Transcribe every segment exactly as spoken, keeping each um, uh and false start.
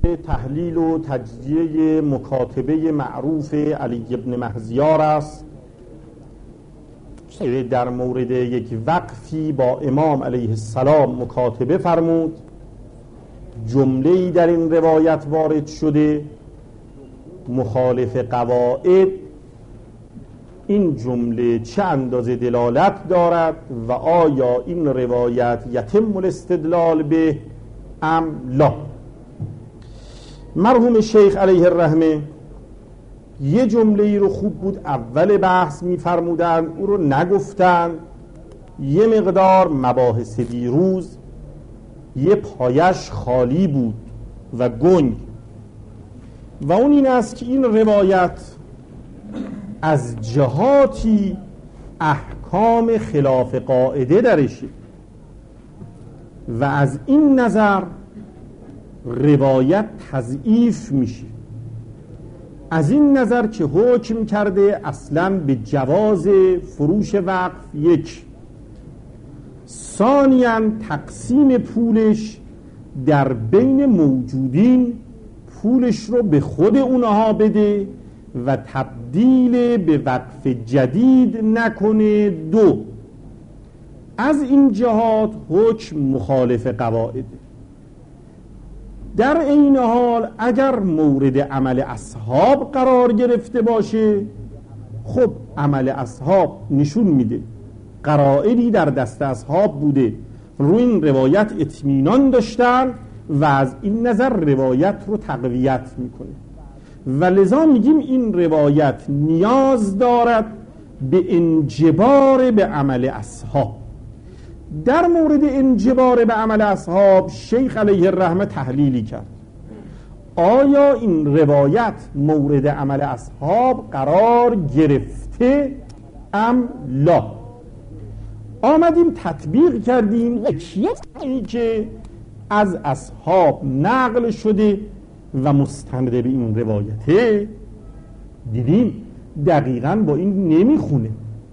تحلیل و تجزیه مکاتبه معروف علی بن مهزیار است. در مورد یک وقفی با امام علیه السلام مکاتبه فرمود. جمله‌ای در این روایت وارد شده مخالف قواعد. این جمله چه اندازه دلالت دارد و آیا این روایت یتم الاستدلال به ام لا؟ مرحوم شیخ علیه الرحمه یه جمله ای رو خوب بود اول بحث می‌فرمودن، او رو نگفتن. یه مقدار مباحث دیروز یه پایش خالی بود و گنگ، و اون این است که این روایت از جهاتی احکام خلاف قاعده درشه و از این نظر روایت تضعیف میشه. از این نظر که حکم کرده اصلا به جواز فروش وقف، یک. ثانیاً تقسیم پولش در بین موجودین، پولش رو به خود اونها بده و تبدیل به وقف جدید نکنه. دو، از این جهات حکم مخالف قواعده. در این حال اگر مورد عمل اصحاب قرار گرفته باشه، خب عمل اصحاب نشون میده قرائنی در دست اصحاب بوده، روی این روایت اطمینان داشتن و از این نظر روایت رو تقویت میکنه و لذا میگیم این روایت نیاز دارد به انجبار به عمل اصحاب. در مورد انجبار به عمل اصحاب شیخ علیه الرحمه تحلیلی کرد. آیا این روایت مورد عمل اصحاب قرار گرفته ام لا؟ آمدیم تطبیق کردیم یکی که از اصحاب نقل شده و مستند به این روایته، دیدیم دقیقاً با این نمیخونه،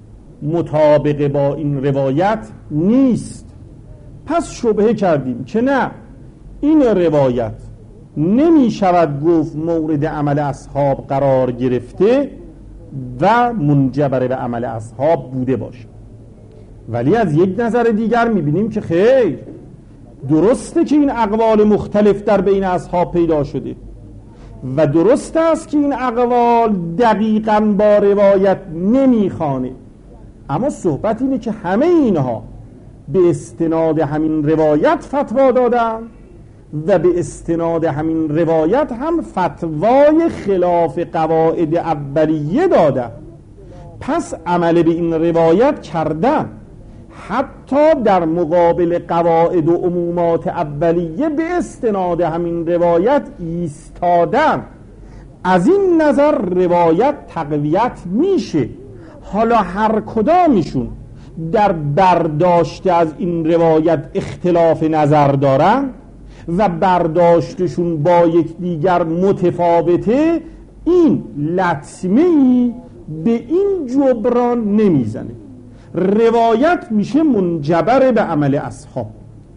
مطابق با این روایت نیست. پس شبهه کردیم که نه، این روایت نمی شود گفت مورد عمل اصحاب قرار گرفته و منجبر به عمل اصحاب بوده باشه. ولی از یک نظر دیگر میبینیم که خیر، درسته که این اقوال مختلف در بین اصحاب پیدا شده و درست است که این اقوال دقیقاً با روایت نمیخوانه، اما صحبت اینه که همه اینها به استناد همین روایت فتوا دادن و به استناد همین روایت هم فتوای خلاف قواعد اولیه دادن. پس عمل به این روایت کردن، حتی در مقابل قواعد و عمومات اولیه به استناد همین روایت ایستادن. از این نظر روایت تقویت میشه. حالا هر کدامشون در برداشت از این روایت اختلاف نظر دارن و برداشتشون با یک دیگر متفاوته، این لطمه‌ای به این جبران نمیزنه. روایت میشه منجبر به عمل اصحاب.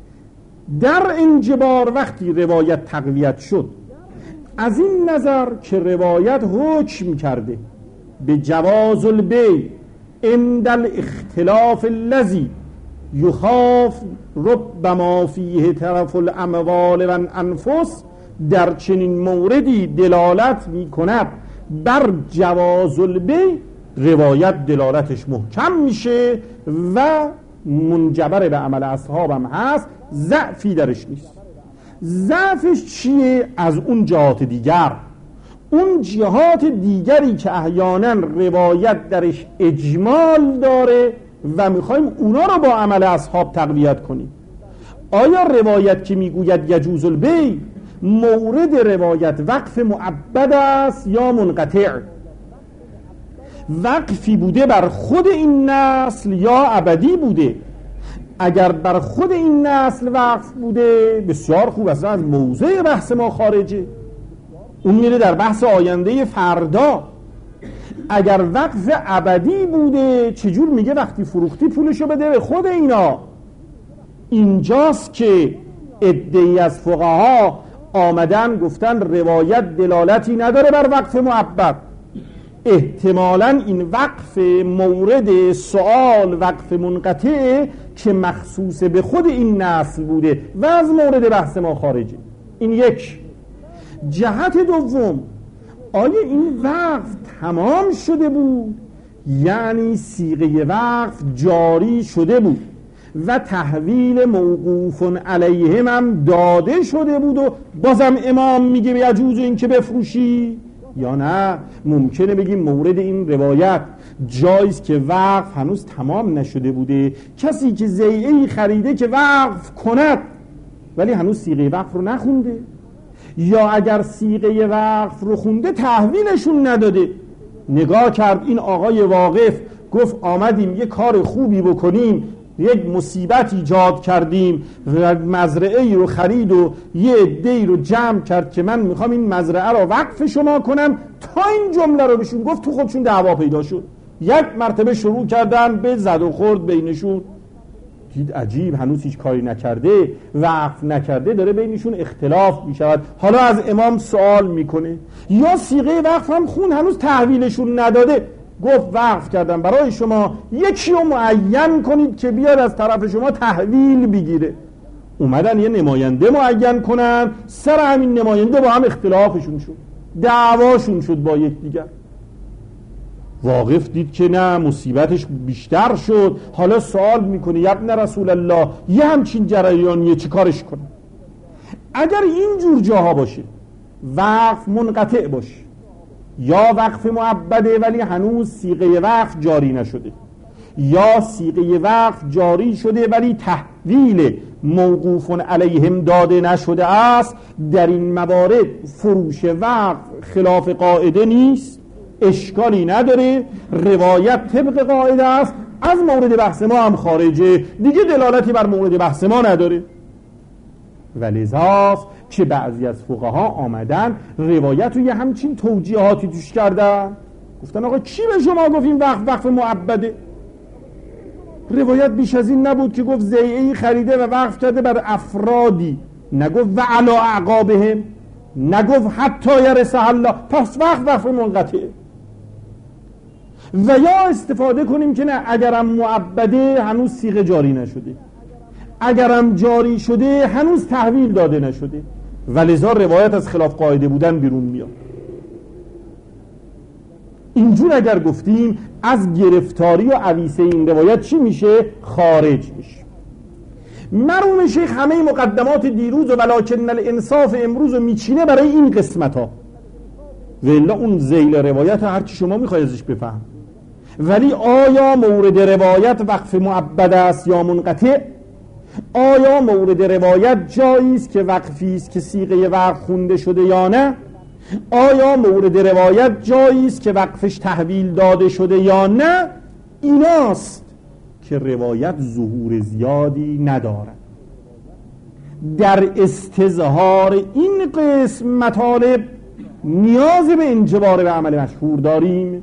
در انجبار وقتی روایت تقویت شد، از این نظر که روایت حکم کرده به جواز البیع عند الاختلاف الذی یخاف ربما فیه طرف الاموال و الانفس، در چنین موردی دلالت میکند بر جواز البیع، روایت دلالتش محکم میشه و منجبر به عمل اصحاب هم هست، ضعفی درش نیست. ضعفش چیه؟ از اون جهات دیگر، اون جهات دیگری که احیانا روایت درش اجمال داره و میخوایم اونا رو با عمل اصحاب تقویت کنیم. آیا روایت که میگوید یجوز البیع مورد روایت وقف معبد است یا منقطع؟ وقفی بوده بر خود این نسل یا ابدی بوده؟ اگر بر خود این نسل وقف بوده بسیار خوب، اصلا از موضوع بحث ما خارجه، اون میره در بحث آینده فردا. اگر وقف ابدی بوده چجور میگه وقتی فروختی پولشو بده به خود اینا؟ اینجاست که عده‌ای از فقها آمدن گفتن روایت دلالتی نداره بر وقف معبد، احتمالاً این وقف مورد سوال وقف منقطع که مخصوص به خود این نسل بوده و از مورد بحث ما خارجه. این یک. جهت دوم، آیا این وقف تمام شده بود؟ یعنی صیغه وقف جاری شده بود و تحویل موقوف علیهم هم داده شده بود و بازم امام میگه یجوز این که بفروشی؟ یا نه ممکنه بگیم مورد این روایت جایز که وقف هنوز تمام نشده بوده، کسی که زیعه‌ای خریده که وقف کند ولی هنوز صیغه وقف رو نخونده، یا اگر صیغه وقف رو خونده تحویلشون نداده، نگاه کرد این آقای واقف گفت آمدیم یه کار خوبی بکنیم، یک مصیبت ایجاد کردیم و مزرعه ای رو خرید و یه عده‌ای رو جمع کرد که من میخوام این مزرعه رو وقف شما کنم، تا این جمله رو بهشون گفت تو خودشون دعوا پیدا شد، یک مرتبه شروع کردن به زد و خورد بینشون. دید عجیب، هنوز هیچ کاری نکرده، وقف نکرده، داره بینشون اختلاف میشود. حالا از امام سوال میکنه یا صیغه وقف هم خون هنوز تحویلشون نداده، گفت وقف کردم برای شما، یکی رو معین کنید که بیاد از طرف شما تحویل بگیره. اومدن یه نماینده معین کنن، سر همین نماینده با هم اختلافشون شد، دعواشون شد با یک دیگر. واقف دید که نه، مصیبتش بیشتر شد. حالا سوال میکنه یا ابن رسول الله یه همچین جریانیه چی کارش کنه؟ اگر این جور جاها باشه وقف منقطع باشه یا وقف معبده ولی هنوز صیغه وقف جاری نشده، یا صیغه وقف جاری شده ولی تحویل موقوف علیهم داده نشده است، در این موارد فروش وقف خلاف قاعده نیست، اشکالی نداره، روایت طبق قاعده است، از مورد بحث ما هم خارجه، دیگه دلالتی بر مورد بحث ما نداره. ولذاست که بعضی از فقها آمدن روایت رو یه همچین توجیهاتی توش کردن، گفتن آقا کی به شما گفت این وقف وقف معبده؟ روایت بیش از این نبود که گفت زیعه‌ای خریده و وقف کرده بر افرادی، نگفت و علی اعقابهم، نگفت حتی یرثه الله، پس وقف وقف منقطعه. و یا استفاده کنیم که نه، اگرم معبده هنوز صیغه جاری نشده، اگرم جاری شده هنوز تحویل داده نشده، ولذا روایت از خلاف قاعده بودن بیرون میاد. اینجور اگر گفتیم از گرفتاری و عویسه این روایت چی میشه؟ خارج میشه. مرحوم شیخ همه مقدمات دیروز و ولکن الانصاف امروز رو میچینه برای این قسمت ها، و الا اون ذیل روایت هرچی شما میخوای ازش بفهم. ولی آیا مورد روایت وقف معبد است یا منقطع؟ آیا مورد روایت جایی است که وقفی است که صیغه وقف خونده شده یا نه؟ آیا مورد روایت جایی است که وقفش تحویل داده شده یا نه؟ ایناست که روایت ظهور زیادی ندارد. در استظهار این قسم مطالب نیاز به انجبار به عمل مشهور داریم.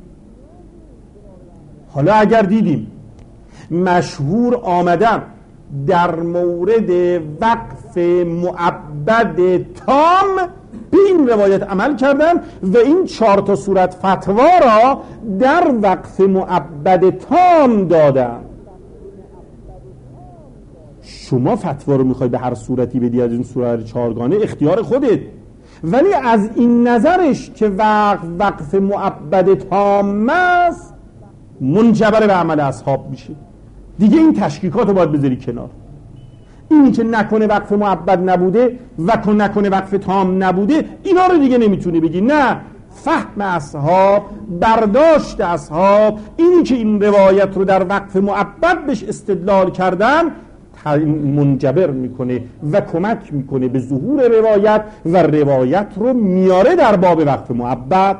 حالا اگر دیدیم مشهور آمدن در مورد وقف معبد تام به این روایت عمل کردن و این چهار تا صورت فتوا را در وقف معبد تام دادن. شما فتوا رو میخوای به هر صورتی بدی از این صورت چهارگانه، اختیار خودت، ولی از این نظرش که وقف وقف معبد تام است منجبر به عمل اصحاب میشه. دیگه این تشکیکات رو باید بذاری کنار. اینی که نکنه وقف معبد نبوده و نکنه وقف تام نبوده، اینا رو دیگه نمیتونه بگی. نه، فهم اصحاب، برداشت اصحاب، اینی که این روایت رو در وقف معبد بهش استدلال کردن منجبر میکنه و کمک میکنه به ظهور روایت و روایت رو میاره در باب وقف معبد.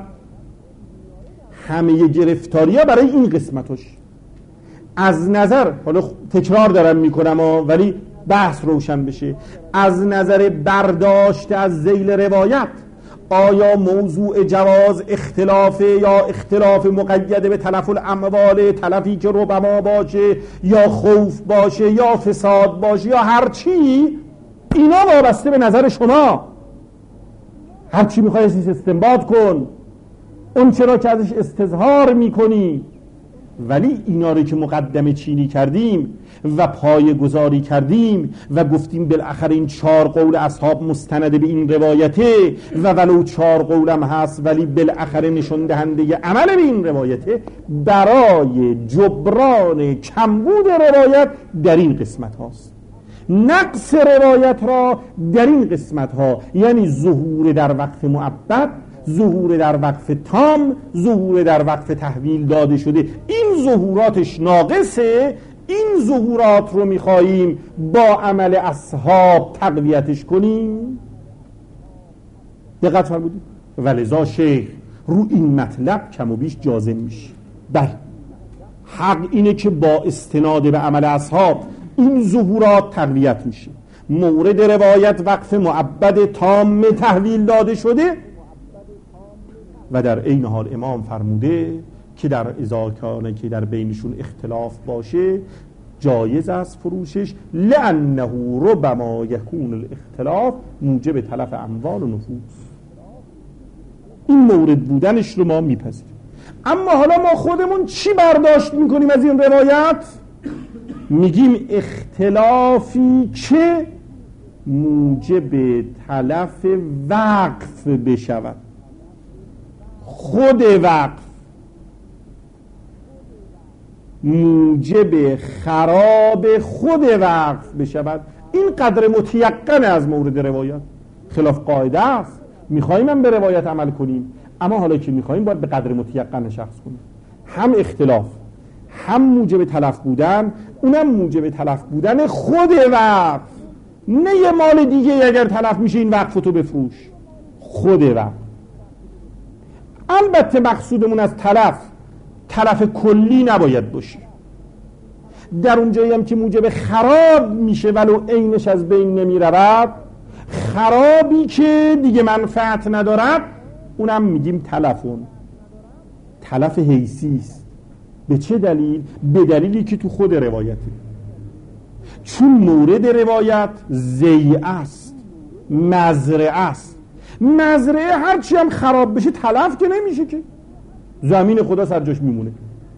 همه گرفتاری ها برای این قسمتش از نظر، حالا تکرار دارم میکنم ولی بحث روشن بشه، از نظر برداشت از ذیل روایت آیا موضوع جواز اختلافه یا اختلاف مقید به تلف الاموال، تلفی که ربما باشه یا خوف باشه یا فساد باشه یا هر چی، اینا وابسته به نظر شما. هرچی میخوای استنباط کن، اون چرا که ازش استظهار میکنی. ولی اینا رو که مقدمه چینی کردیم و پای گذاری کردیم و گفتیم بالاخره این چهار قول اصحاب مستند به این روایته و ولو چهار قولم هست ولی بالاخره نشون دهنده عمل به این روایته، برای جبران کمبود روایت در این قسمت هاست. نقص روایت را در این قسمت ها، یعنی ظهور در وقف مؤبد، ظهور در وقف تام، ظهور در وقف تحویل داده شده، این ظهوراتش ناقصه. این ظهورات رو میخواییم با عمل اصحاب تقویتش کنیم. دقت فرمودید؟ ولذا شیخ رو این مطلب کم و بیش جازم میشه. بله، حق اینه که با استناد به عمل اصحاب این ظهورات تقویت میشه. مورد روایت وقف مؤبد تام تحویل داده شده و در این حال امام فرموده که در ازاکانه که در بینشون اختلاف باشه جایز است فروشش، لانه ربما یکون الاختلاف موجب تلف اموال و نفوس. این مورد بودنش رو ما میپذیریم. اما حالا ما خودمون چی برداشت میکنیم از این روایت؟ میگیم اختلافی که موجب تلف وقف بشود. خود وقف موجب خراب خود وقف بشود، این قدر متیقن از مورد روایت. خلاف قاعده است، میخواییم هم به روایت عمل کنیم، اما حالا که میخواییم باید به قدر متیقن شخص کنیم. هم اختلاف، هم موجب تلف بودن، اونم موجب تلف بودن خود وقف، نه یه مال دیگه اگر تلف میشه این وقف تو بفروش. خود وقف. البته مقصودمون از تلف تلف کلی نباید باشه. در اونجایی هم که موجب خراب میشه ولو عینش از بین نمی رود، خرابی که دیگه منفعت ندارد، اونم میگیم تلفون. تلف حیثی است. به چه دلیل؟ به دلیلی که تو خود روایته. چون مورد روایت زیعه است، مزرعه است. مزرعه هرچی هم خراب بشه تلف که نمیشه، که زمین خدا سر جاش میمونه،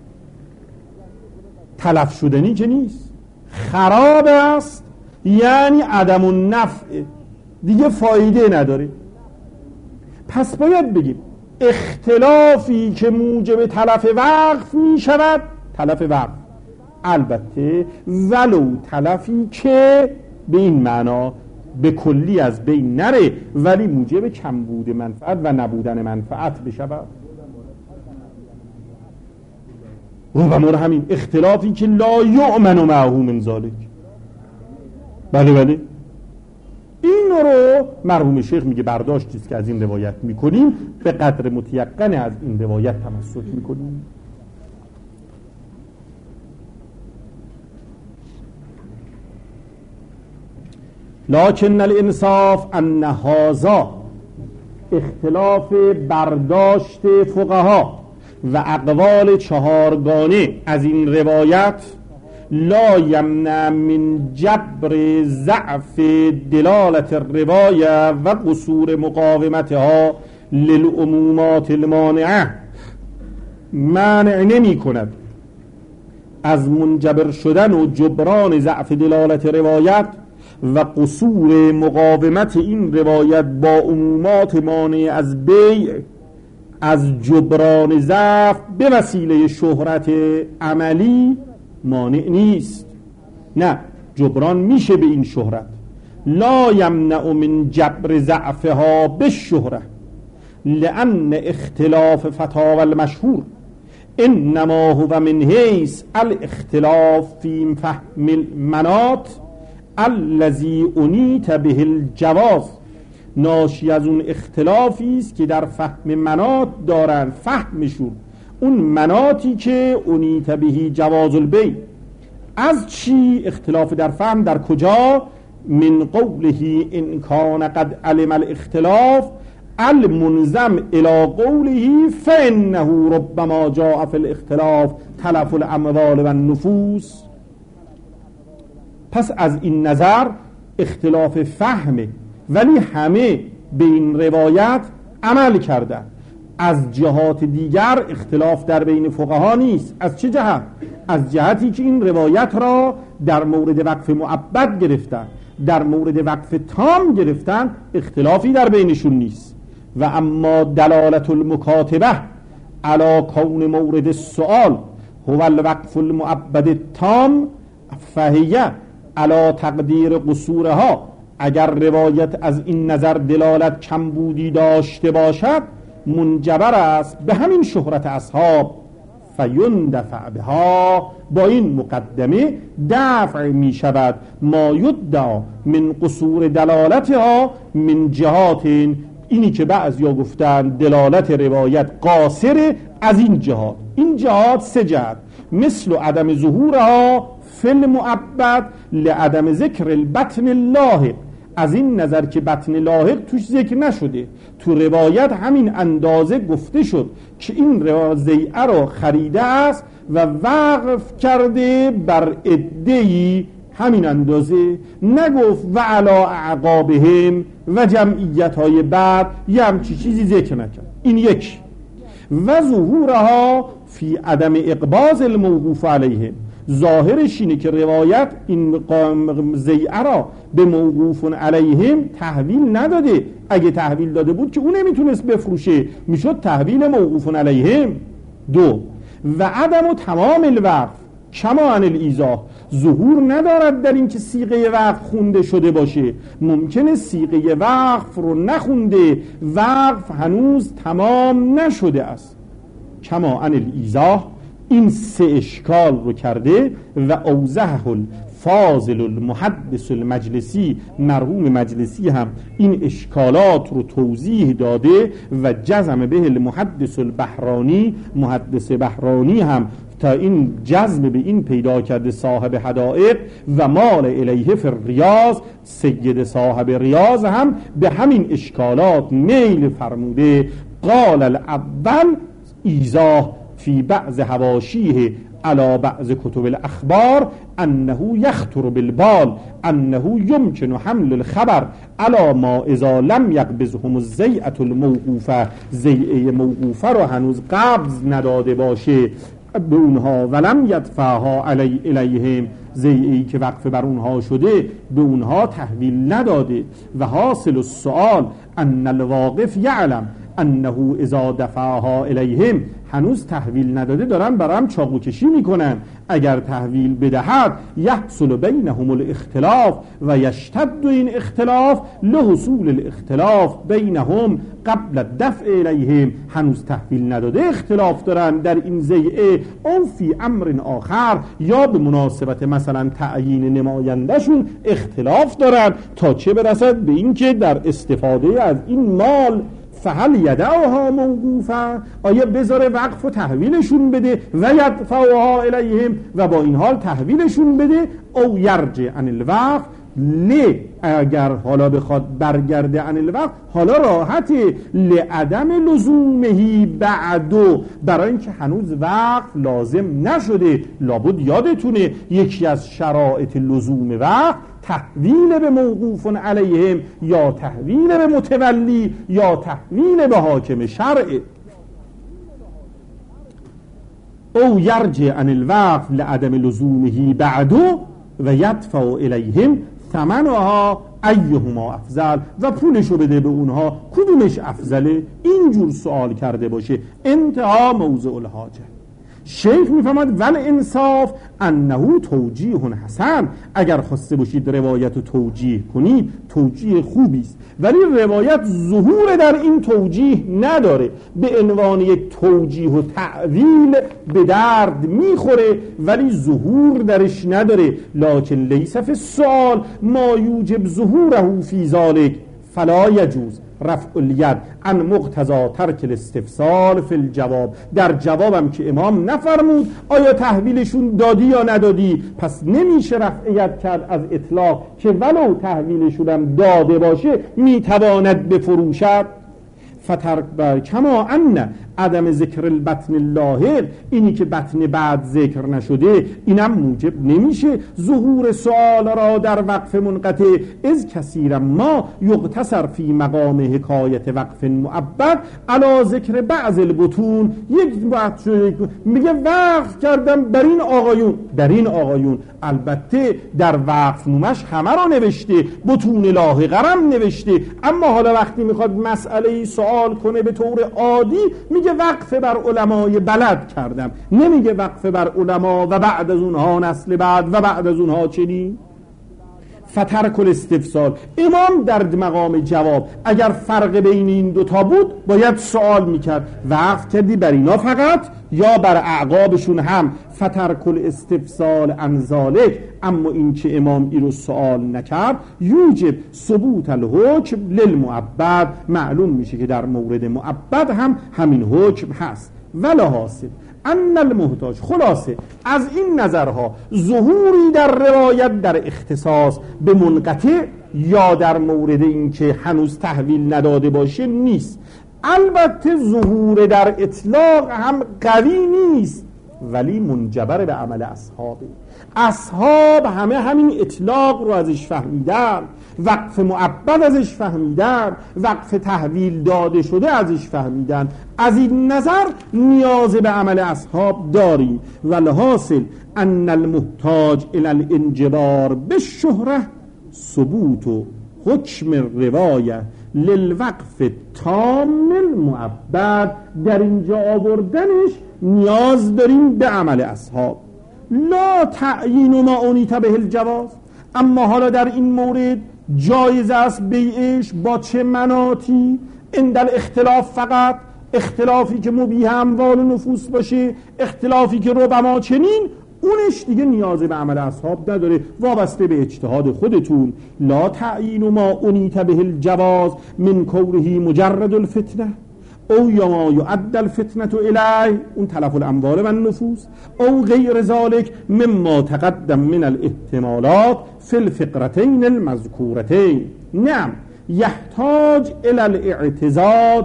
تلف شدنی که نیست. خراب است یعنی عدم النفع، دیگه فایده نداره. پس باید بگیم اختلافی که موجب تلف وقف می شود تلف وقف، البته ولو تلفی که به این معنا به کلی از بین نره ولی موجب کمبود منفعت و نبودن منفعت بشود. ربما همین اختلافی که لا یؤمن معه من ذلک. بله بله، این رو مرحوم شیخ میگه برداشتی است که از این روایت میکنیم به قدر متیقن از این روایت تمسک میکنیم. لکن الانصاف ان هذا، اختلاف برداشت فقها و اقوال چهارگانه از این روایت لا یمنع من جبر ضعف دلالت الروایه و قصور مقاومتها للعمومات المانعه، مانع نمی کند از منجبر شدن و جبران ضعف دلالت روایت و قصور مقاومت این روایت با عمومات مانع از بیع، از جبران ضعف به وسیله شهرت عملی مانع نیست. نه، جبران میشه به این شهرت. لا یمنع من جبر ضعفها بالشهره لأن اختلاف فتاوی المشهور انما هو من حیث الاختلاف فی فهم المناط الذی انیت به الجواز، ناشی از اون اختلافی است که در فهم مناط دارن، فهمشون اون مناطی که انیت بهی جواز البیع. از چی اختلاف در فهم؟ در کجا؟ من قوله ان کان قد علم الاختلاف المنظم الى قوله فانه ربما جاء فی الاختلاف تلف الاموال و النفوس. پس از این نظر اختلاف فهمه، ولی همه به این روایت عمل کردن. از جهات دیگر اختلاف در بین فقها نیست. از چه جهت؟ از جهتی که این روایت را در مورد وقف مؤبد گرفتن، در مورد وقف تام گرفتن، اختلافی در بینشون نیست. و اما دلالت المکاتبه علی کون مورد السؤال هو الوقف المؤبد التام فهیه علی تقدیر قصورها، اگر روایت از این نظر دلالت کمبودی داشته باشد منجبر است به همین شهرت اصحاب فیندفع بها، با این مقدمه دفع می شود ما یدعا من قصور دلالتها من جهات، اینی که بعضیا گفتن دلالت روایت قاصره از این جهات. این جهات سه جهت: مثل عدم ظهورها فی المؤبد لعدم ذکر البطن اللاحق، از این نظر که بطن لاحق توش ذکر نشده، تو روایت همین اندازه گفته شد که این زیعه را خریده است و وقف کرده بر عده‌ای همین اندازه، نگفت و علا اعقابهم و جمعیت های بعد یه همچی چیزی ذکر نکرد. این یک. و ظهورها فی عدم اقباض الموقوف علیهم، ظاهرش اینه که روایت این زیعه را به موقوف علیهم تحویل نداده. اگه تحویل داده بود که اون نمیتونست بفروشه، میشد تحویل موقوف علیهم. دو، و عدم و تمام الوقف کما عن الایضاح، ظهور ندارد در این که صیغه وقف خونده شده باشه. ممکنه صیغه وقف رو نخونده، وقف هنوز تمام نشده است. کما عن الایضاح، این سه اشکال رو کرده. و اوضح الفاضل المحدث المجلسی، مرحوم مجلسی هم این اشکالات رو توضیح داده. و جزم به المحدث البحرانی، محدث بحرانی هم تا این جزم به این پیدا کرده صاحب حدائق و مال الیه فی الریاض، سید صاحب ریاض هم به همین اشکالات میل فرموده. قال الاول ایضاح فی بعض حواشیه علی بعض کتب الاخبار انه یخطر بالبال انه یمکن حمل الخبر علی ما اذا لم یقبضهم الزیعة الموقوفه، زیعه موقوفه رو هنوز قبض نداده باشه به اونها، ولم یدفعها علی الیهم، زیعی که وقف بر اونها شده به اونها تحویل نداده. و حاصل السؤال ان الواقف یعلم انه اذا دفعها الیهم، هنوز تحویل نداده، دارن برام چاقو کشی میکنن. اگر تحویل بدهد یحصل بینهم الاختلاف و یشتد این اختلاف لحصول الاختلاف بینهم قبل الدفع الیهم، هنوز تحویل نداده اختلاف دارن در این زیعه. اون فی امر آخر، یا به مناسبت مثلا تعیین نمایندهشون اختلاف دارن، تا چه برسد به این که در استفاده از این مال فهل یدعوها موقوفه، آیا بذاره وقف و تحویلشون بده، و یدفعوها الیهم، و با این حال تحویلشون بده، او یرجع عن الوقف ل، اگر حالا بخواد برگرده عن الوقف، حالا راحته، لعدم لزومهی بعدو، برای اینکه هنوز وقف لازم نشده. لابد یادتونه یکی از شرایط لزوم وقف تحویل به موقوف علیهم، یا تحویل به متولی، یا تحویل به حاکم شرع. او یرجع عن الوقف لعدم لزومه بعدو و یدفع الیهم ثمنها ایهما افضل، و پولشو بده به اونها کدومش افضله. اینجور سوال کرده باشه. انتها موضع الحاجه. شیخ میفهمد ول انصاف انه توجیه حسن، اگر خواسته باشید روایت رو توجیه کنید توجیه خوبی است، ولی روایت ظهور در این توجیه نداره، به عنوان یک توجیه و تعویل به درد میخوره ولی ظهور درش نداره. لکن لیس فی السؤال ما یوجب ظهوره فی ذلک فلا یجوز رفع الید عن مقتضا ترک الاستفسال فی الجواب. در جوابم که امام نفرمود آیا تحویلشون دادی یا ندادی، پس نمیشه رفع ید کرد از اطلاق که ولو تحویلشونم داده باشه میتواند بفروشد. فترک بر کما ان عدم ذکر البطن اللاحق، اینی که بطن بعد ذکر نشده، اینم موجب نمیشه ظهور سؤال را در وقف منقطع. از کثیرا ما یقتصر فی مقام حکایت وقف معبد علی ذکر بعض البطون. یک وقت میگه وقف کردم بر این آقایون، در این آقایون البته در وقف نومش همه را نوشته، بطون لاحقه هم نوشته، اما حالا وقتی میخواد مسئله سوال کنه به طور عادی میگه وقف بر علمای بلد کردم، نمیگه وقف بر علما و بعد از اونها نسل بعد و بعد از اونها چنین. فترک الاستفسال، امام در مقام جواب اگر فرق بین این دوتا بود باید سوال میکرد وقف کردی بر اینا فقط یا بر اعقابشون هم؟ فترک الاستفسال عن ذالک، اما این که امام این رو سوال نکرد یوجب ثبوت الحکم للمعبد، معلوم میشه که در مورد معبد هم همین حکم هست. ولا حاصل ان المحتاج، خلاصه از این نظرها ظهوری در روایت در اختصاص به منقطع یا در مورد این که هنوز تحویل نداده باشه نیست. البته ظهور در اطلاق هم قوی نیست ولی منجبر به عمل اصحابه. اصحاب همه همین اطلاق رو ازش فهمیدن، وقف معبد ازش فهمیدن، وقف تحویل داده شده ازش فهمیدن. از این نظر نیاز به عمل اصحاب داریم. والحاصل ان المحتاج الى الانجبار بالشهره ثبوت حکم روایه للوقف تام المعبد، در اینجا آوردنش نیاز داریم به عمل اصحاب. لا تعیین ما اونیت به الجواز، اما حالا در این مورد جایز است بیعش با چه مناطی؟ اندل اختلاف، فقط اختلافی که مبیح اموال و نفوس باشه، اختلافی که ربما چنین، اونش دیگه نیاز به عمل اصحاب نداره، وابسته به اجتهاد خودتون. لا تعیین ما اونیت به الجواز من کونه مجرد الفتنه او یا ما یعد الفتنه الیه، اون تلف الاموال و النفوس، او غیر ذلك مما تقدم من الاحتمالات فی الفقرتین المذکورتین. نعم یحتاج الی الاعتزاد.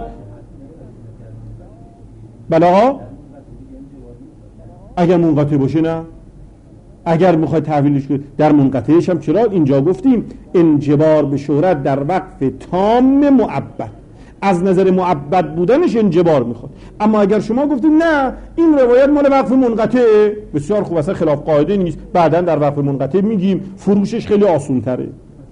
بلا اگر منقطع باشه نه، اگر میخوای تحویلش کنی در منقطعش هم چرا اینجا گفتیم انجبار به شهرت در وقف تام معبد، از نظر معبد بودنش انجبار میخواد. اما اگر شما گفتید نه این روایت مال وقف منقطع، بسیار خوب، اصلا خلاف قاعده نیست، بعداً در وقف منقطع میگیم فروشش خیلی آسون تره.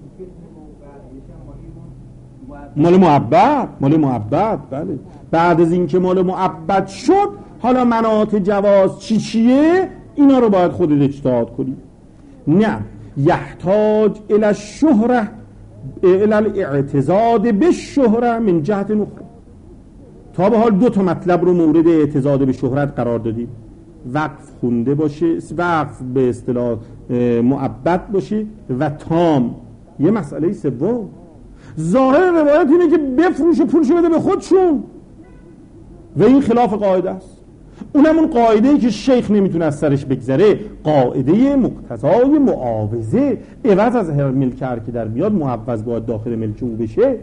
مال معبد، مال معبد، بله. بعد از این که مال معبد شد حالا مناط جواز چی چیه اینا رو باید خودت اجتهاد کنی. نه یحتاج الی الشهره الی الاعتزاد بالشهره من جهت اخرى. تا به حال دو تا مطلب رو مورد اعتزاد به شهرت قرار دادیم، وقف خونده باشه، وقف به اصطلاح معبد باشه و تام. یه مسئله سوم، ظاهر روایت اینه که بفروشه پولشو بده به خودشون و این خلاف قاعده است. اونم اون قاعده‌ای که شیخ نمیتونه از سرش بگذره، قاعده مقتضای معاوضه، عوض از هر ملک هر که در میاد معوض باید داخل ملک او بشه.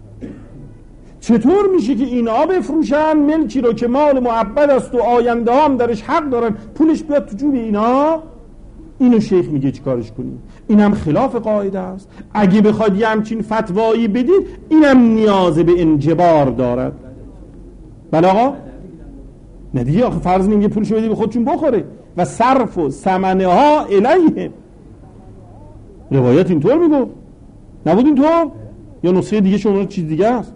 چطور میشه که اینا بفروشن ملکی رو که مال معبد است و آینده هم درش حق دارن، پولش بیاد تو جوب اینا؟ اینو شیخ میگه چیکارش کنیم؟ اینم خلاف قاعده است. اگه بخواد یه همچین فتوایی بدید اینم نیاز به انجبار دارد. بله آقا؟ نه دیگه آخه فرض نمیگه پولشو بدی به خودشون بخوره و صرف و ثمنه ها الیهم. روایت اینطور میگو نبود اینطور؟ یا نسخه دیگه شما چیز دیگه است؟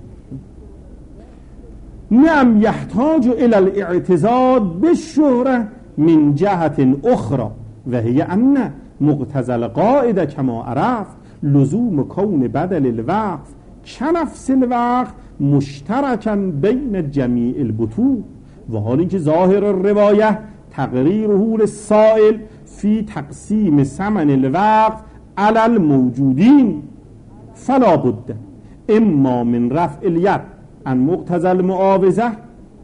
نعم یحتاج الی الاعتزاد بالشهره من جهت اخرى و هی ان مقتضى القاعده کما عرفت لزوم کون بدل الوقف کنفس الوقف مشترکا بین جمیع البطون، و حالی که ظاهر الروایه تقریره للسائل فی تقسیم ثمن الوقف علی الموجودین فلا بد اما من رفع الید عن مقتضى المعاوضه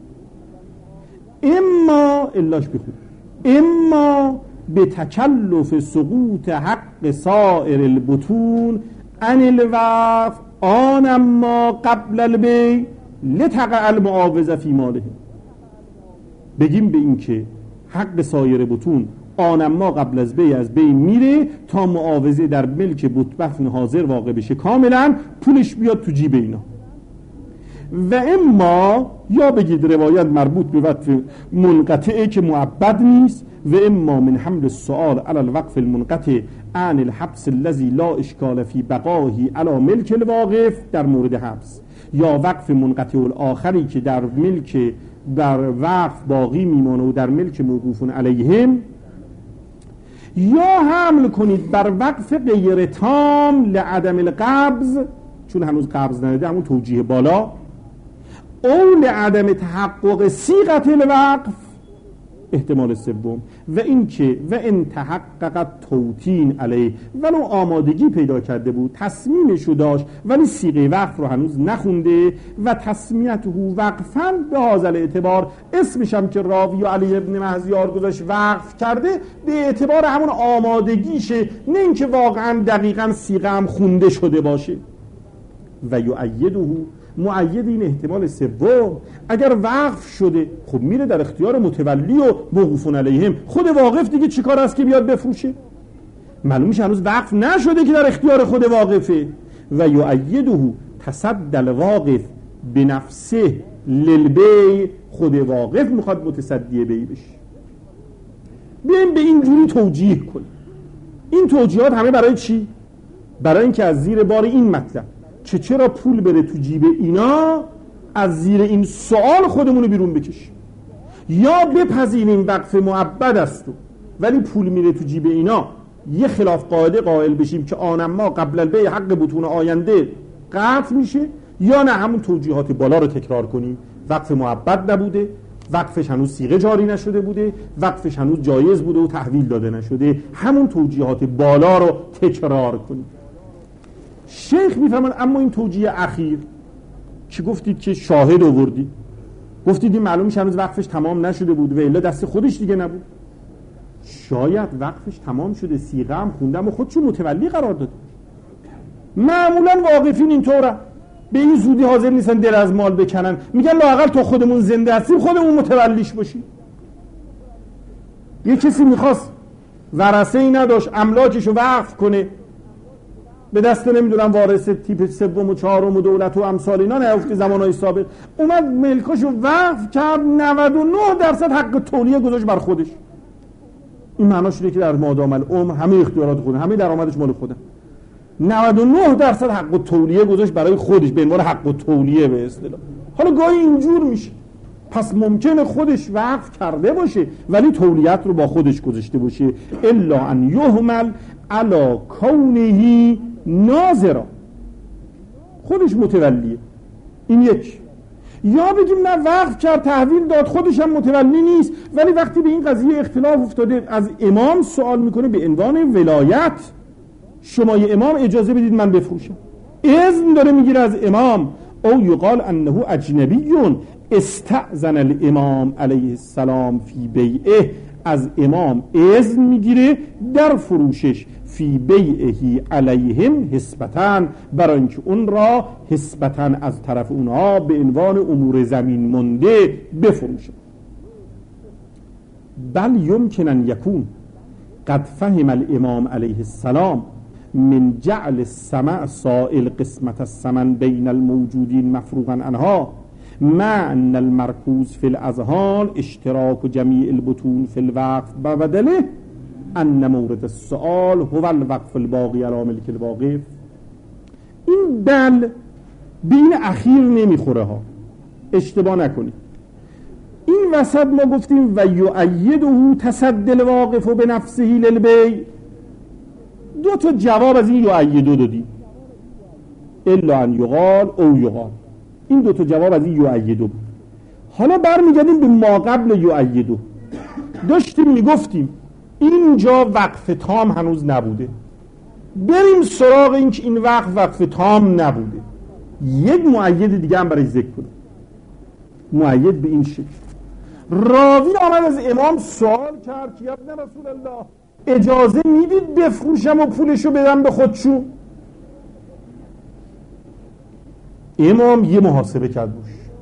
اما الاش بخود اما به تکلف سقوط حق سائر البطون عن الوقف آن اما قبل البیع لتقع المعاوضه فی ماله، بگیم به این که حق سایر بطون آنما قبل از بی از بین میره تا معاوضه در ملک بتبفن حاضر واقع بشه کاملا، پولش بیاد تو جیب اینا. و اما یا بگید روایت مربوط به وقف منقطعه که معبد نیست، و اما من حمل السؤال علی الوقف المنقطع عن الحبس الذي لا اشکال فی بقائه علی ملک الواقف در مورد حبس، یا وقف منقطع الاخری که در ملک در وقف باقی میمانه و در ملک موقوفون علیهم، یا حمل کنید بر وقف غیر تام لعدم القبض، چون هنوز قبض نداده، همون توجیه بالا، او لعدم تحقق صیغه الوقف، احتمال سوم، و این که و ان تحقق توتین علیه، ولو آمادگی پیدا کرده بود، تصمیمشو داشت ولی صیغه وقف رو هنوز نخونده، و تصمیته وقفا به هذا اعتبار، اسمش هم که راوی علی ابن مهزیار گذاشت وقف کرده، به اعتبار همون آمادگیشه، نه اینکه واقعا دقیقا صیغه هم خونده شده باشه. و یؤیده، مؤید این احتمال سوم، اگر وقف شده خب میره در اختیار متولی و موقوفون علیهم، خود واقف دیگه چیکار است که بیاد بفروشه؟ معلوم میشه هنوز وقف نشده که در اختیار خود واقفه. و یؤیده تصدی الواقف بنفسه للبیع، خود واقف میخواد متصدی بیع بشه. بیایم به این جوری توجیه کنیم. این توجیهات همه برای چی؟ برای اینکه از زیر بار این مطلب چه چرا پول بره تو جیب اینا، از زیر این سوال خودمونو بیرون بکشیم، یا بپذیریم وقف معبد است ولی پول میره تو جیب اینا، یه خلاف قاعده قائل بشیم که آنما قبل البیع حق بطون آینده قطع میشه، یا نه همون توجیهات بالا رو تکرار کنیم. وقف معبد نبوده، وقفش هنوز صیغه جاری نشده بوده، وقفش هنوز جایز بوده و تحویل داده نشده، همون توجیهات بالا رو تکرار کنیم. شیخ میفهمن اما این توجیه اخیر که گفتید که شاهد آوردید، گفتید این معلوم میشه هنوز وقفش تمام نشده بود و الا دست خودش دیگه نبود، شاید وقفش تمام شده، صیغه هم خوندم و خودشو متولی قرار داده. معمولا واقفین اینطوره، به این زودی حاضر نیستن دل از مال بکنن، میگن لااقل تا خودمون زنده هستیم خودمون متولیش باشیم. یه کسی میخواست ورثه ای نداشت املاکشو وقف کنه، به دست نمیدونم وارث تیپ سوم و چهارم و دولت و امثال اینا نیافته زمانهای سابق، اومد ملکاشو وقف کرد، نود و نه درصد حق تولیه گذاشت بر خودش. این معناش اینه که در مادام العمر همه اختیارات خوده، همه درآمدش مال خوده. نود و نه درصد حق تولیه گذاشت برای خودش به عنوان حق تولیه به اصطلاح. حالا گاهی اینجور میشه، پس ممکنه خودش وقف کرده باشه ولی تولیت رو با خودش گذاشته باشه، الا ان یهمل علی کونه ناظرا، خودش متولیه. این یک. یا بگیم نه وقف کرد تحویل داد خودش هم متولی نیست، ولی وقتی به این قضیه اختلاف افتاده از امام سوال میکنه به عنوان ولایت، شما یه امام اجازه بدید من بفروشم، اذن داره میگیره از امام. او یقال انه اجنبیون استأذن الامام علیه السلام فی بیعه، از امام اذن میگیره در فروشش، فی بیعه علیهم حسبتاً، برای اینکه اون را حسبتاً از طرف اونها به عنوان امور زمین مونده بفروشه. بل یمکن ان یکون قد فهم الامام علیه السلام من جعل السمع سائل قسمت الثمن بین الموجودین مفروغا عنها، مع ان المرکوز فی الاذهان اشتراک جمیع البطون فی الوقف بدله ان مورد السؤال هو الوقف الباقی علی ملک الواقف. این بل به این اخیر نمیخوره ها، اشتباه نکنید. این وسط ما گفتیم و یؤیده تصدی الواقف بنفسه للبیع، دو تا جواب از این یؤیده دادیم، الا ان یقال او یقال، این دو تا جواب از این یؤیده بود. حالا برمیگردیم به ما قبل یؤیده، داشتیم میگفتیم اینجا وقف تام هنوز نبوده، بریم سراغ این که این وقف وقف تام نبوده. یک مؤید دیگه هم برای ذکر کنیم، مؤید به این شکل. راوی آمد از امام سوال کرد که ابن رسول الله اجازه میدید بفروشم و پولشو بدم به خودشون؟ امام یه محاسبه کرد روش،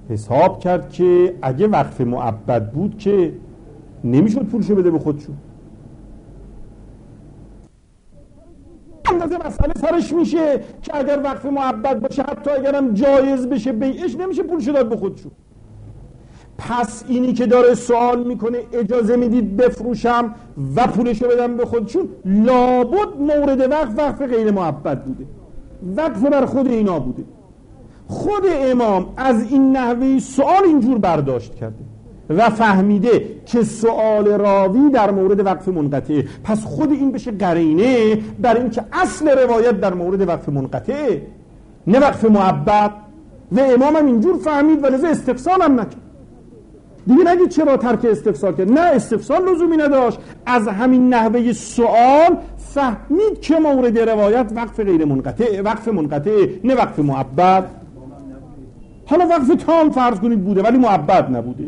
حساب کرد که اگه وقف مؤبد بود که نمیشد پولشو بده به خودشون. اندازه مسئله سرش میشه که اگر وقف مؤبد باشه حتی اگرم جایز بشه بیعش نمیشه پولشو داد به خودشون. پس اینی که داره سوال میکنه اجازه میدید بفروشم و پولشو بدم به خودشون، لابد مورد وقف وقف غیر مؤبد بوده، وقف بر خود اینا بوده. خود امام از این نحوه سوال اینجور برداشت کرده و فهمیده که سوال راوی در مورد وقف منقطعه، پس خود این بشه قرینه بر این که اصل روایت در مورد وقف منقطعه نه وقف مؤبد. و امام هم اینجور فهمید و لذا استفسال هم نکرد. دیگه نگید چرا ترک استفسال کرد، نه استفسال لزومی نداشت، از همین نحوه سوال فهمید که مورد روایت وقف غیر منقطع، وقف منقطع نه وقف مؤبد. حالا وقف تام فرض کنید بوده ولی مؤبد نبوده،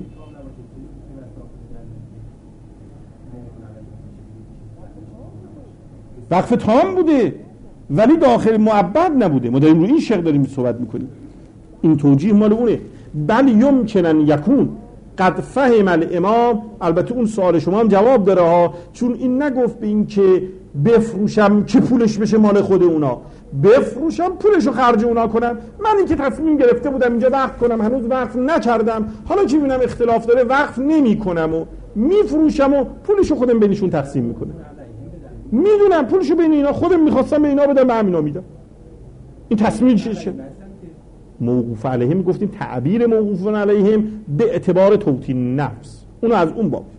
وقف تام بوده ولی داخل مؤبد نبوده. ما داریم روی این شق داریم صحبت میکنیم، این توجیه مال اونه. بل یمکنن یکون قد فهم الامام. البته اون سوال شما هم جواب داره ها، چون این نگفت به این که بفروشم که پولش بشه مال خود اونا، بفروشم پولشو خرج اونا کنم. من این که تصمیم گرفته بودم اینجا وقف کنم هنوز وقف نکردم، حالا که ببینم اختلاف داره وقف نمی کنم و میفروشم و پولشو خودم بینشون تقسیم میکنم. میدونم پولشو بین اینا خودم میخواستم به اینا بدم به همینا میدم. این تصمیم چیه؟ موقوف علیهم گفتیم تعبیر موقوف علیهم به اعتبار توطین نفس، اونو از اون باب.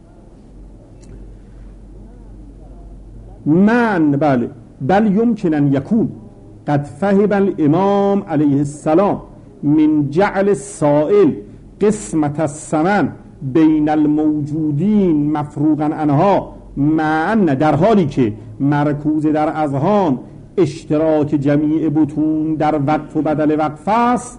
من بله بل یمکنن یکون قد فهم الامام علیه السلام من جعل السائل قسمت الثمن بین الموجودین مفروغا عنها، مع در حالی که مرکوز در اذهان اشتراک جمیع بطون در وقف و بدل وقف است،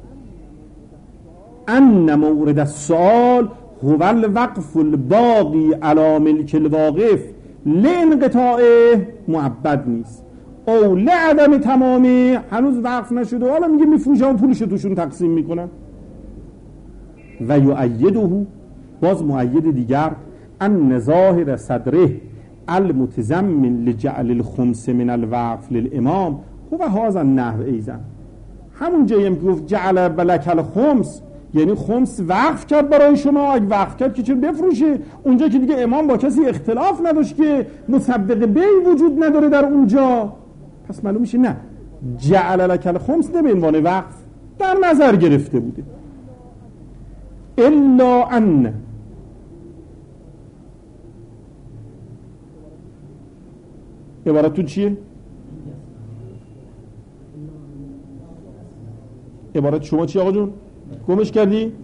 ان مورد السؤال هو الوقف الباقی علی ملک الواقف لانقطاعه مؤبد نیست او لعدم تمامی، هنوز وقف نشده حالا میگه میفروشم پولش توشون تقسیم میکنم. و یؤیده، باز مؤید دیگر، ان ظاهر صدره المتضمن لجعل الخمس من الوقف للامام هو هذا النحو ایضا. همون جایی هم که گفت جعل بلک الخمس یعنی خمس وقف کرد برای شما، اگه وقف کرد که چون بفروشه، اونجا که دیگه امام با کسی اختلاف نداشت که مصدق بی وجود نداره در اونجا، پس معلوم میشه نه جعل لک الخمس نه به عنوان وقف در نظر گرفته بوده. الا ان عبارتون چیه؟ عبارت شما چی آقا جون؟ گمش کردی؟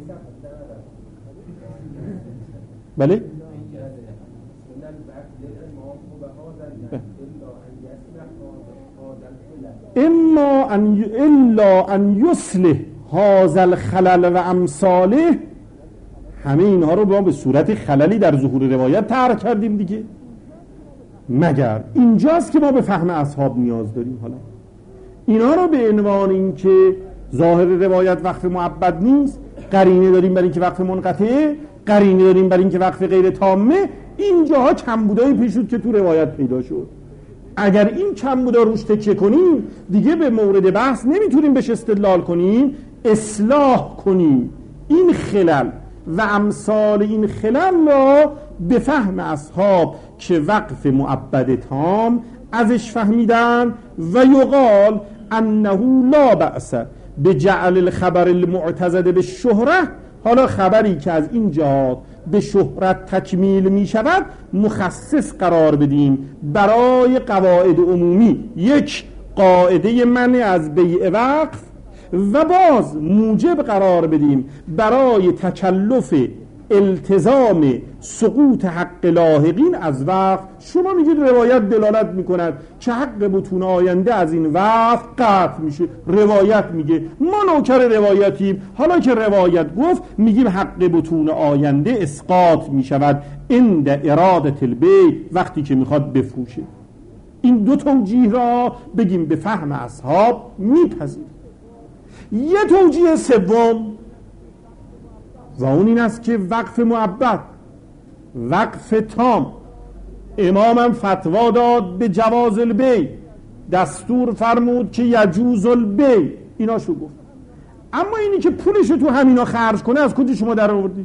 بله؟ اما ان الا ان یصلح هذا الخلل و امثاله، همه اینها رو با به صورت خللی در ظهور روایت طرح کردیم دیگه، مگر اینجاست که ما به فهم اصحاب نیاز داریم. حالا اینا رو به عنوان این که ظاهر روایت وقف مؤبد نیست، قرینه داریم برای اینکه وقف منقطعه، قرینه داریم برای اینکه وقف غیر تامه، اینجاها کمبودایی پیش شد که تو روایت پیدا شد. اگر این کمبودا روش تکیه کنیم دیگه به مورد بحث نمیتونیم بهش استدلال کنیم، اصلاح کنیم این خلل و امثال این خلل را به فهم اصحاب که وقف مؤبد تام ازش فهمیدن. و یقال انه لا بأس بجعل الخبر المعتزد به شهره، حالا خبری که از این جهات به شهرت تکمیل می شود مخصص قرار بدیم برای قواعد عمومی، یک قاعده منع از بیع وقف، و باز موجب قرار بدیم برای تکلف التزام سقوط حق لاحقین از وقف. شما میگید روایت دلالت میکند که حق بطون آینده از این وقف قطع میشه، روایت میگه ما نوکر روایتیم، حالا که روایت گفت میگیم حق بطون آینده اسقاط میشود عند اراده البیع، وقتی که میخواد بفروشه. این دو توجیه را بگیم به فهم اصحاب میپذیر. یه توجیه سوم و اون این است که وقف معبد، وقف تام. امامم فتوا داد به جواز البی، دستور فرمود که یجوز البی، ایناشو گفت. اما اینی که پولشو تو همینا خرج کنه از کجا شما در آوردید؟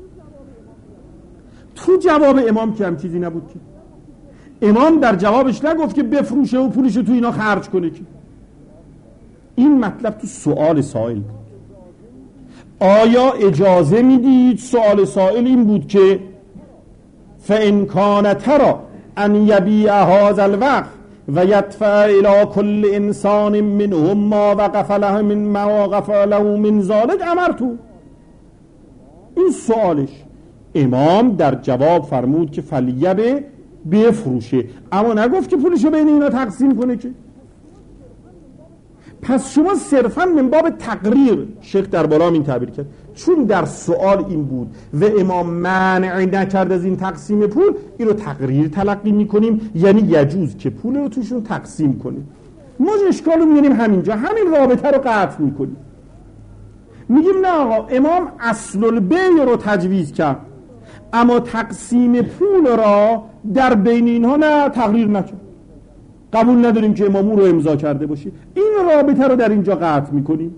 تو جواب امام که هم چیزی نبود که امام در جوابش نگفت که بفروشه و پولشو تو اینا خرج کنه که. این مطلب تو سوال سائل بود. آیا اجازه میدید؟ سوال سائل این بود که فَإِنْ كَانَ تَرَى أَنْ يَبِيعَ هَذَا الْوَقْفَ وَيَدْفَعَ إِلَى كُلِّ إِنسَانٍ مِّنْهُمْ مَا وَقَفَ لَهُ مِنْ مَا وَقَفَ لَهُ مِنْ ذَلِكَ أَمَرْتُ. این سوالش. امام در جواب فرمود که فلیبه، بفروشه، اما نگفت که پولشو بین اینا تقسیم کنه که. پس شما صرفا من باب تقریر، شیخ در بالا این تعبیر کرد، چون در سوال این بود و امام منع نکرد از این تقسیم پول، این رو تقریر تلقی میکنیم، یعنی یجوز که پول رو توشون تقسیم کنیم. ما اشکال رو میگنیم همینجا، همین رابطه رو قطع میکنیم، میگیم نه آقا امام اصل البیع رو تجویز کرد اما تقسیم پول را در بین اینها نه تقریر نکرد، قبول نداریم که امام رو امضا کرده باشه. این رابطه رو در اینجا قطع میکنیم.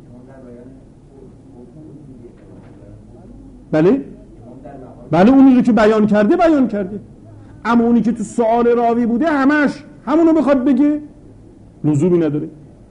بله بله اونی رو که بیان کرده بیان کرده، اما اونی که تو سوال راوی بوده همش همونو بخواد بگه لزومی نداره.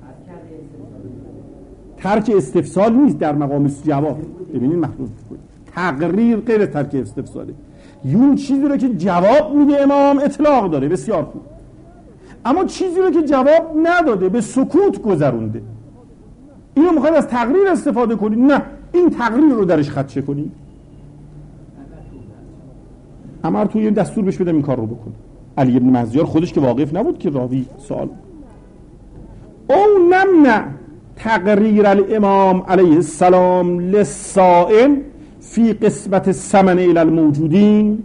ترک استفسال نیست در مقام جواب. ببینید مخصوص تقریر غیر ترک استفساله. اون چیزی رو که جواب میده امام اطلاق داره، بسیار خوب، اما چیزی رو که جواب نداده به سکوت گذرونده، اینو میخواد از تقریر استفاده کنی؟ نه، این تقریر رو درش خدشه کنی. امر توی این دستور بهش بدم این کار رو بکنه. علی ابن مهزیار خودش که واقف نبود که راوی سوال او نمنع تقریر الامام علیه السلام للسائل فی قسمت الثمن الی الموجودین.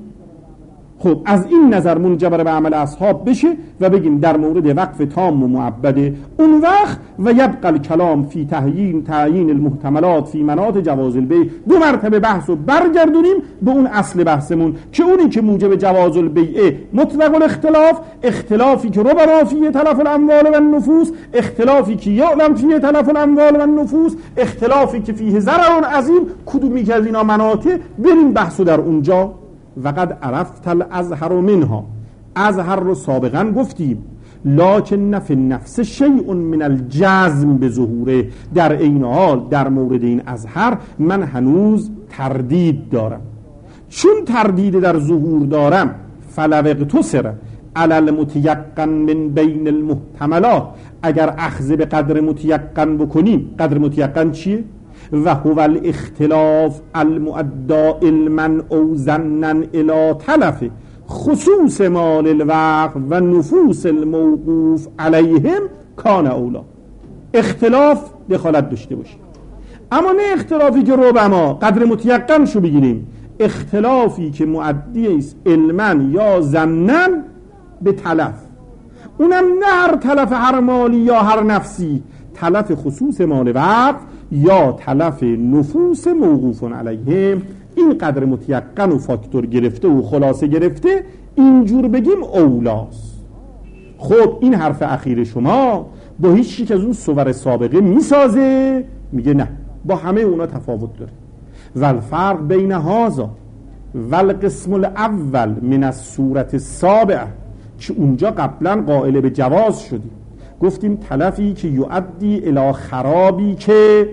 خب از این نظر منجبر به عمل اصحاب بشه و بگیم در مورد وقف تام و معبده اون وقت و یبقى الکلام فی تعیین تعیین المحتملات فی مناط جواز البیع. دو مرتبه بحث رو برگردونیم به اون اصل بحثمون که اونی که موجب جواز البیع مطلق الاختلاف، اختلافی که ربما فیه تلف الاموال و النفوس، اختلافی که یعلم فیه تلف الاموال و النفوس، اختلافی که فیه ضرر عظیم، کدومی که از اینا مناطق بریم بحثو در اونجا. وقد عرفت الازهر منها، ازهر رو سابقا گفتیم، لکن فی النفس شیء من الجزم به ظهوره. در این حال در مورد این ازهر من هنوز تردید دارم. چون تردید در ظهور دارم فلو اقتصر علی المتیقن من بین المحتملات، اگر اخذ به قدر متیقن بکنیم، قدر متیقن چیه؟ و هو الاختلاف المؤدى علما او ظنا الى تلف خصوص مال الوقف و نفوس الموقوف علیهم کان اولا. اختلاف دخالت داشته باشه، اما نه اختلافی که ربما قدر متیقن شو بگیریم، اختلافی که مؤدی است علما یا ظنا به تلف، اونم نه هر تلف هر مالی یا هر نفسی، تلف خصوص مال وقف یا تلف نفوس موقوف علیهم. این قدر متیقن و فاکتور گرفته و خلاصه گرفته اینجور بگیم اولاست. خب این حرف اخیر شما با هیچ یک از اون صور سابقه میسازه؟ میگه نه، با همه اونا تفاوت داره. والفرق بین هذا والقسم الاول من الصورت السابعه، که اونجا قبلا قائل به جواز شدیم، گفتیم تلفی که یؤدی الی خرابی که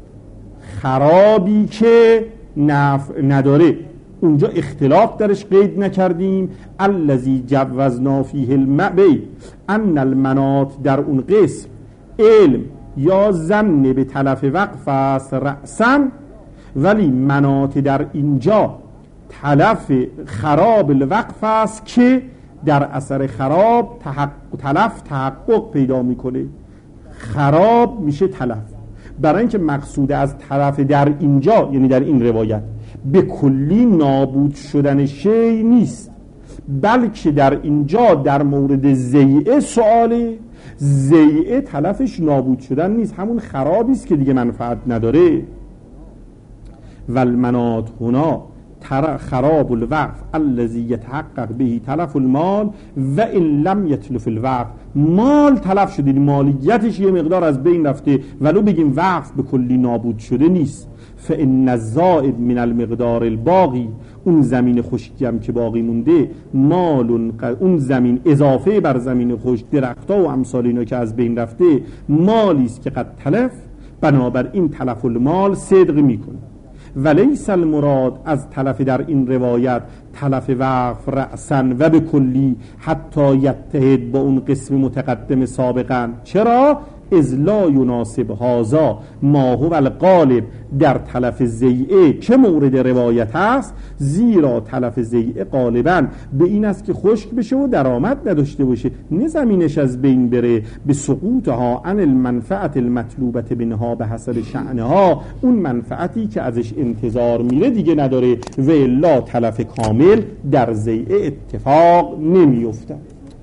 خرابی که نفع نداره، اونجا اختلاف درش قید نکردیم. الذی جوزنا فیه المبیع ان المناط، در اون قسم علم یا ظن به تلف وقف است رأسا، ولی مناط در اینجا تلف خراب الوقف است که در اثر خراب تحقق تلف تحقق پیدا میکنه. خراب میشه تلف، برای اینکه مقصود از تلف در اینجا یعنی در این روایت به کلی نابود شدن شی نیست، بلکه در اینجا در مورد زیعه سواله. زیعه تلفش نابود شدن نیست، همون خرابی است که دیگه منفعت نداره. و المنات هنا خراب الوقف الذي يتحقق به تلف المال و ان لم یتلف الوقف. مال تلف شده، مالیتش یه مقدار از بین رفته، ولو بگیم وقف به کلی نابود شده نیست. فان الزائد من المقدار الباقی، اون زمین خشکی هم که باقی مونده، مال، اون زمین اضافه بر زمین خشک، درخت‌ها و امثال اینا که از بین رفته، مالی است که قد تلف، بنابراین تلف المال صدق میکنه. ولیس المراد از تلف در این روایت تلف وقف رأسن و به کلی حتی یتحد با اون قسم متقدم سابقا. چرا؟ اذ لا یناسب هذا ما هو الغالب در تلف زیعه که مورد روایت است، زیرا تلف زیعه غالبا به این است که خشک بشه و درآمد نداشته باشه، نه زمینش از بین بره، به سقوطها عن المنفعت المطلوبت بنها به حسب شأنها، اون منفعتی که ازش انتظار میره دیگه نداره، و الا تلف کامل در زیعه اتفاق نمیفته.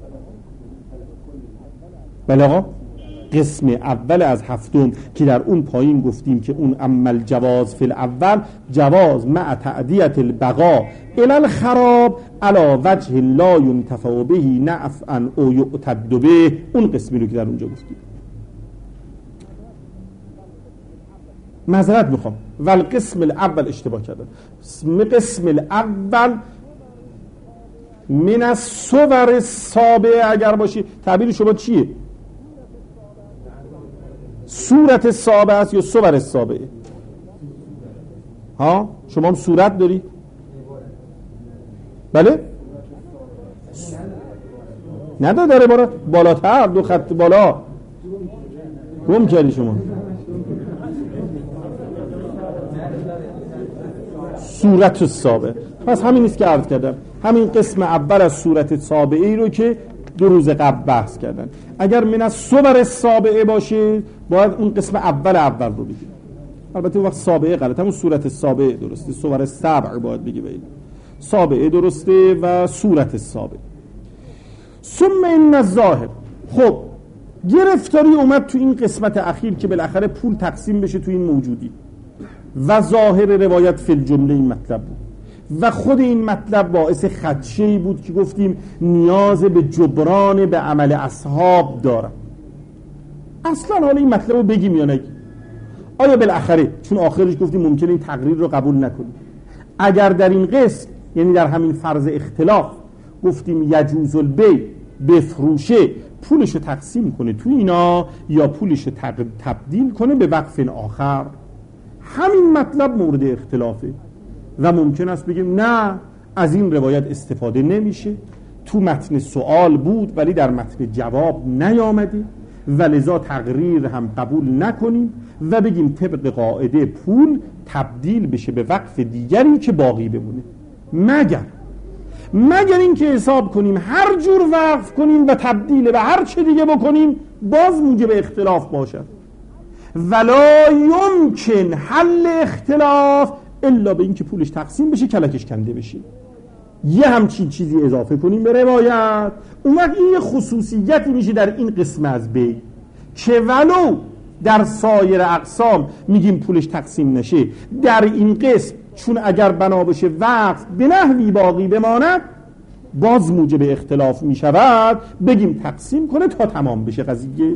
بله آقا، قسم اول از هفتم که در اون پایین گفتیم که اون عمل جواز فی الاول، جواز مع تعدیت البقا الی الخراب علی وجه لا ينتفع به نفعا او یعتد به، اون قسمی رو که در اونجا گفتیم. معذرت میخوام، ول قسم الاول اشتباه کردم. قسم الاول من الصور السابعه اگر باشی، تعبیر شما چیه؟ صورت السابعه است یا صور السابعه؟ ها شما هم صورت داری؟ بله؟ نداره داره بالا بالاتر، دو خط بالا گم کردی شما. صورت السابعه، پس همین است که عرض کردم، همین قسم اول از صورت السابعه ای رو که دو روز قبل بحث کردن. اگر من از صور السابعه باشه باید اون قسم اول اول رو بگیم. البته وقت سابعه غلط، همون صورت السابعه درسته، صور السبع باید بگی. بگیم سابعه درسته و صورت السابعه. ثم ان الظاهر، خب گرفتاری اومد تو این قسمت اخیر که بالاخره پول تقسیم بشه تو این موجودی، و ظاهر روایت فی الجمله این مطلب بود، و خود این مطلب باعث خدشه‌ای بود که گفتیم نیاز به جبران به عمل اصحاب دارم. اصلا حالا این مطلب رو بگیم یا نگیم؟ آیا بالاخره چون آخرش گفتیم ممکنه این تقریر رو قبول نکنیم، اگر در این قسم یعنی در همین فرض اختلاف گفتیم یجوز البیع بفروشه، پولش رو تقسیم کنه تو اینا یا پولش رو تبدیل کنه به وقف آخر، همین مطلب مورد اختلافه و ممکن است بگیم نه از این روایت استفاده نمیشه، تو متن سوال بود ولی در متن جواب نیامده و لذا تقریر هم قبول نکنیم و بگیم طبق قاعده پول تبدیل بشه به وقف دیگری که باقی بمونه، مگر مگر این که حساب کنیم هر جور وقف کنیم و تبدیل به هر چه دیگه بکنیم باز موجب اختلاف باشد. ولا یمکن حل اختلاف الا به این که پولش تقسیم بشه کلکش کنده بشه، یه همچین چیزی اضافه کنیم به روایت، اون وقت این خصوصیتی میشه در این قسم از بی که ولو در سایر اقسام میگیم پولش تقسیم نشه، در این قسم چون اگر بنا بشه وقف به نحوی باقی بماند باز موجب اختلاف میشود، بگیم تقسیم کنه تا تمام بشه قضیه،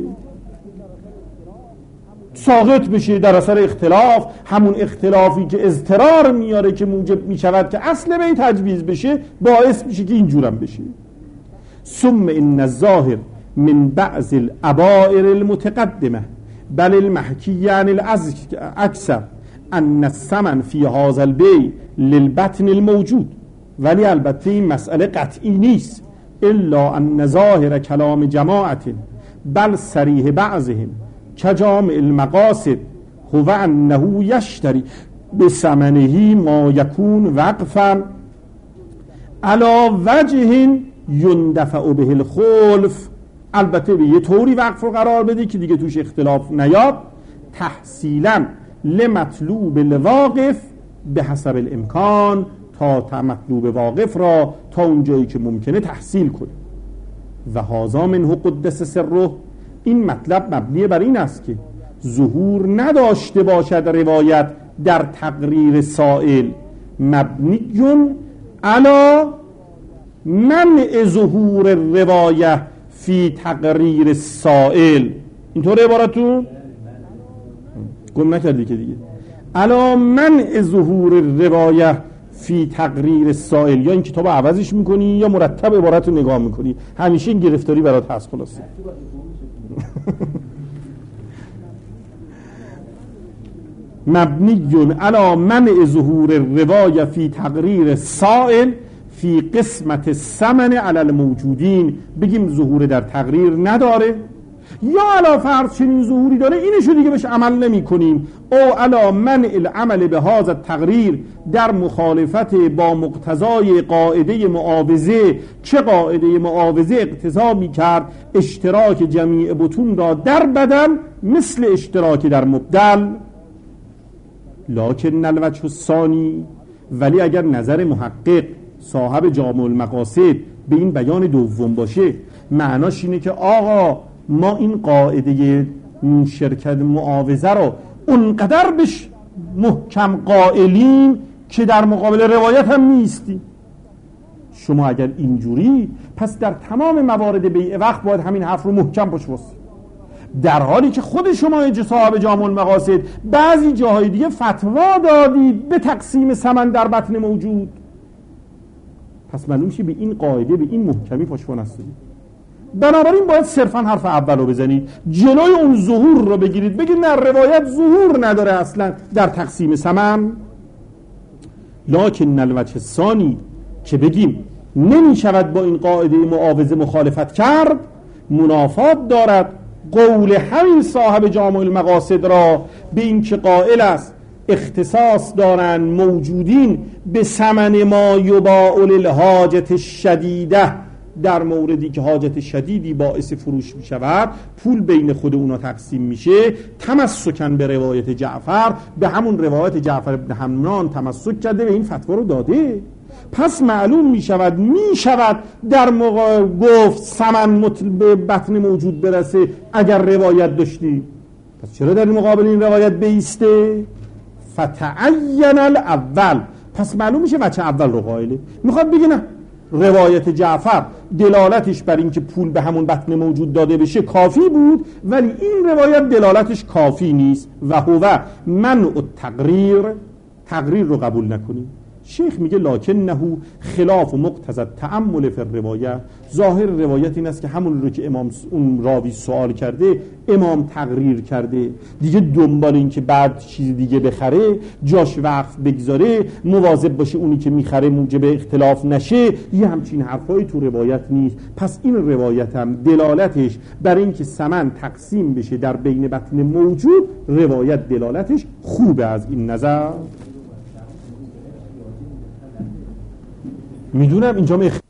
ساقط بشه در اثر اختلاف، همون اختلافی که اضطرار میاره که موجب میشود که اصل به تجویز بشه باعث میشه که اینجورم بشه. ثم ان الظاهر من بعض الابائر المتقدمه بل المحکی عن الاکثر ان الثمن فی هذا البیع للبطن الموجود، ولی البته این مسئله قطعی نیست، الا ان ظاهر کلام جماعت بل صریح بعضهم کجامع المقاصد هو انه یشتری بثمنه ما یکون وقفا علی وجه یندفع به الخلف، البته به یه طوری وقف رو قرار بده که دیگه توش اختلاف نیاد، تحصیلا لمطلوب الواقف به حسب الامکان، تا مطلوب واقف را تا اونجایی که ممکنه تحصیل کنه. و هذا منه قدس سره، این مطلب مبنی بر این است که ظهور نداشته باشد روایت در تقریر سائل مبنی علی منع ظهور روایه فی تقریر سائل. اینطور عبارتون گم نکردی که دیگه علی منع ظهور روایه فی تقریر سائل، یا این کتاب عوضش میکنی یا مرتب عبارت رو نگاه میکنی، همیشه این گرفتاری برات هست. خلاصه مبنی علی منع ظهور روایه فی تقریر سائل فی قسمت ثمن علی الموجودین. بگیم ظهور در تقریر نداره، یا علا فرض چنین ظهوری داره اینشو دیگه بهش عمل نمی کنیم، او علا منع العمل به هذا تقریر، در مخالفت با مقتضای قاعده معاوضه. چه قاعده معاوضه اقتضا می کرد؟ اشتراک جمیع بطون را در بدن مثل اشتراک در مبدل. لکن الوجه الثانی، ولی اگر نظر محقق صاحب جامع المقاصد به این بیان دوم باشه، معناش اینه که آقا ما این قاعده شرکت معاوضه رو اونقدر بهش محکم قائلیم که در مقابل روایت هم نیستیم. شما اگر اینجوری، پس در تمام موارد بیع وقت باید همین حرف رو محکم پشت باسید، در حالی که خود شما صاحب جامع المقاصد بعضی جاهای دیگه فتوا دادید به تقسیم ثمن در بطن موجود. پس معلوم میشه به این قاعده به این محکمی پشت نستید. بنابراین باید صرفا حرف اول رو بزنید، جلوی اون ظهور رو بگیرید، بگید نه روایت ظهور نداره اصلا در تقسیم ثمن. لکن الوجه الثانی، که بگیم نمی شود با این قاعده معاوضه مخالفت کرد، منافات دارد قول همین صاحب جامع المقاصد را به این که قائل است اختصاص دارن موجودین به ثمن ما یباع للحاجت الشدیده، در موردی که حاجت شدیدی باعث فروش می شود پول بین خود اونا تقسیم میشه. تمسکن به روایت جعفر، به همون روایت جعفر ابن حمنان تمسک کرده، به این فتوا رو داده. پس معلوم می شود می شود در موقع گفت ثمن به بطن موجود برسه اگر روایت داشتی. پس چرا در مقابل این روایت بیسته؟ فتعین الاول، پس معلوم میشه بچه اول رو قائله. میخواد بگه نه، روایت جعفر دلالتش بر این که پول به همون بطن موجود داده بشه کافی بود، ولی این روایت دلالتش کافی نیست. و هو منع التقریر، تقریر رو قبول نکنیم. شیخ میگه لکنه خلاف مقتضی تأمل فی الروایه، ظاهر روایت این است که همون رو که امام اون راوی سوال کرده امام تقریر کرده، دیگه دنبال این که بعد چیز دیگه بخره جاش وقف بگذاره، مواظب باشه اونی که میخره موجب اختلاف نشه، یه همچین حرفایی تو روایت نیست. پس این روایت هم دلالتش بر این که ثمن تقسیم بشه در بین بطن موجود، روایت دلالتش خوبه. از این نظر میدونم اینجا